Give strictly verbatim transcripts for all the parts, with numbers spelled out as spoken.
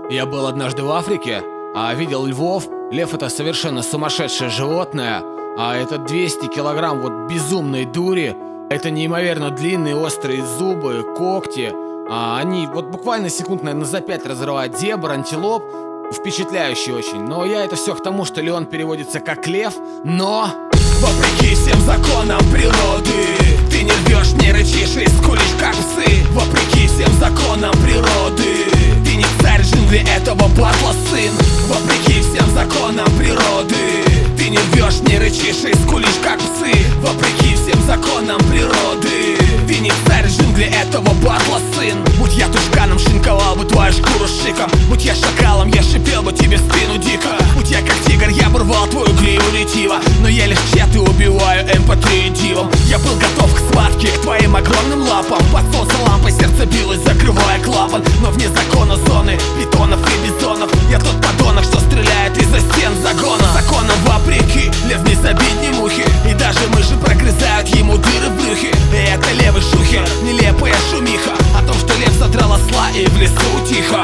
Я был однажды в Африке, а видел львов. Лев — это совершенно сумасшедшее животное, а это двести килограмм вот безумной дури. Это неимоверно длинные острые зубы, когти. а Они вот буквально секунд, наверное, за пять разрывают зебр, антилоп. Впечатляюще очень. Но я это все к тому, что Леон переводится как лев, но... Вопреки всем законам природы ты не рвешь, не рычишь и скулишь, как псы. Вопреки всем законам природы ты не царь джунглей, этого батла сын. Вопреки всем законам природы ты не рвешь, не рычишь и скулишь, как псы. Вопреки всем законам природы ты не царь джунглей, этого батла сын. Будь я тушканом, шинковал бы твою шкуру шиком. Будь я шакалом, я шипел бы тебе в спину дико. Будь я как тигр, я бы рвал твою гриву ретиво. Но я лишь чет и убиваю эм пэ три дивом. Я был готов к схватке, к твоим огромным лапам. Под солнцем лампой сердце билось, закрывая клапан. Но вне закона зоны, питонов и бизонов. Я тот подонок, что стреляет из-за стен загона. Законом вопреки, лев не забить ни мухи. И даже мыши прогрызают ему дыры в брюхе. И это левый шухер, нелепая шумиха о том, что лев задрал осла и в лесу тихо.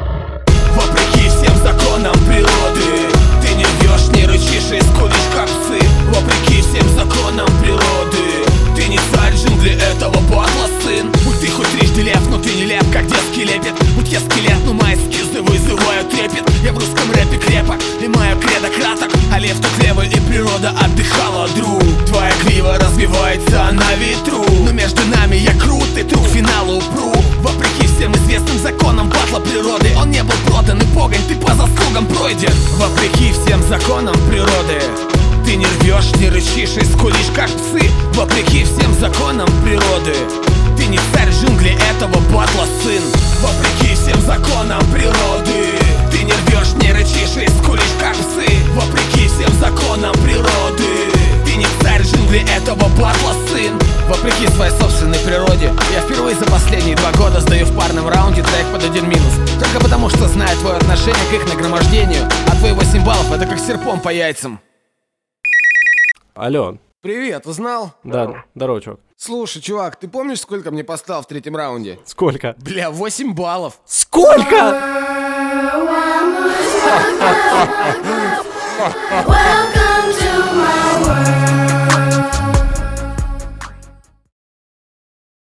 Вопреки всем законам природы ты не рвешь, не рычишь и скулишь, как псы. Вопреки всем законам природы ты не царь джунглей, этого батла сын. Будь ты хоть трижды лев, но ты не лев, как детский лепет. Будь я скелет, но мои эскизы вызывают трепет. Я в русском рэпе крепок, и мое кредо краток. А лев тут левый, и природа отдыхала, друг. Твоя грива развивается на ветру, но между нами я крут, и тру к финалу упру. Вопреки всем известным законам батла природы он не был продан, и погонь ты по заслугам пройден. Вопреки всем законам природы ты не рвешь, не рычишь и скулишь, как псы. Вопреки всем законам природы ты не царь джунглей, этого батла сын. Вопреки всем законам природы ты не рвешь, не рычишь и скулишь, как псы. Вопреки всем законам природы ты не царь джунглей, этого батла сын. Вопреки своей собственной природе я впервые за последние два года сдаю в парном раунде трек под один минус. Только потому, что знаю твое отношение к их нагромождению. А твои восемь баллов — это как серпом по яйцам. Алло. Привет, узнал? Да, здорово, чувак. Слушай, чувак, ты помнишь, сколько мне поставил в третьем раунде? Сколько? Бля, восемь баллов. Сколько? Welcome to my world.